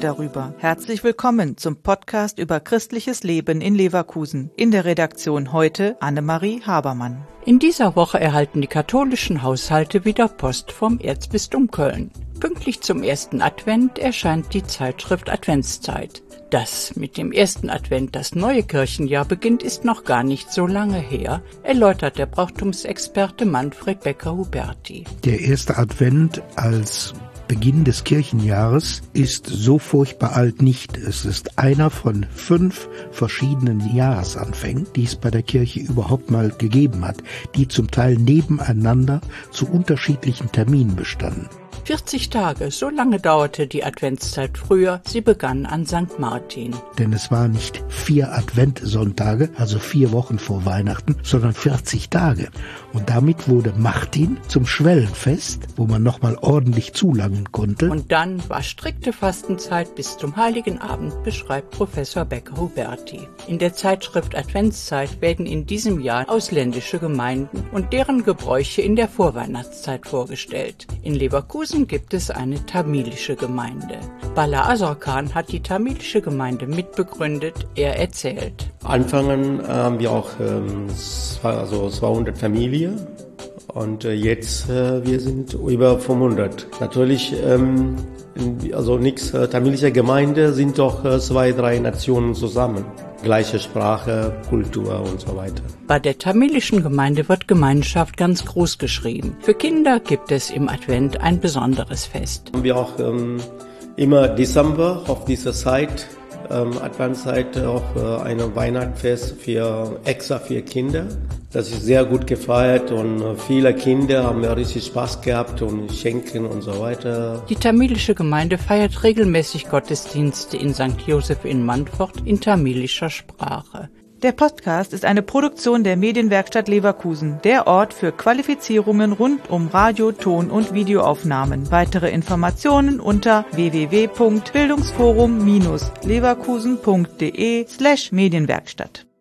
darüber. Herzlich willkommen zum Podcast über christliches Leben in Leverkusen. In der Redaktion heute Annemarie Habermann. In dieser Woche erhalten die katholischen Haushalte wieder Post vom Erzbistum Köln. Pünktlich zum ersten Advent erscheint die Zeitschrift Adventszeit. Dass mit dem ersten Advent das neue Kirchenjahr beginnt, ist noch gar nicht so lange her, erläutert der Brauchtumsexperte Manfred Becker-Huberti. Der erste Advent als Beginn des Kirchenjahres ist so furchtbar alt nicht. Es ist einer von 5 verschiedenen Jahresanfängen, die es bei der Kirche überhaupt mal gegeben hat, die zum Teil nebeneinander zu unterschiedlichen Terminen bestanden. 40 Tage, so lange dauerte die Adventszeit früher. Sie begann an St. Martin. Denn es war nicht 4 Adventsonntage, also 4 Wochen vor Weihnachten, sondern 40 Tage. Und damit wurde Martin zum Schwellenfest, wo man nochmal ordentlich zulangen konnte. Und dann war strikte Fastenzeit bis zum Heiligen Abend, beschreibt Professor Becker-Huberti. In der Zeitschrift Adventszeit werden in diesem Jahr ausländische Gemeinden und deren Gebräuche in der Vorweihnachtszeit vorgestellt. In Leverkusen gibt es eine tamilische Gemeinde. Bala Azarkan hat die tamilische Gemeinde mitbegründet. Er erzählt. Anfangen haben wir auch 200 Familien und jetzt wir sind über 500. Natürlich, tamilische Gemeinde sind doch 2, 3 Nationen zusammen. Gleiche Sprache, Kultur und so weiter. Bei der tamilischen Gemeinde wird Gemeinschaft ganz groß geschrieben. Für Kinder gibt es im Advent ein besonderes Fest. Haben wir auch immer Dezember auf dieser Zeit, Adventszeit, auch ein Weihnachtsfest extra für Kinder. Das ist sehr gut gefeiert und viele Kinder haben ja richtig Spaß gehabt und schenken und so weiter. Die tamilische Gemeinde feiert regelmäßig Gottesdienste in St. Joseph in Mantfort in tamilischer Sprache. Der Podcast ist eine Produktion der Medienwerkstatt Leverkusen, der Ort für Qualifizierungen rund um Radio-, Ton- und Videoaufnahmen. Weitere Informationen unter www.bildungsforum-leverkusen.de/Medienwerkstatt.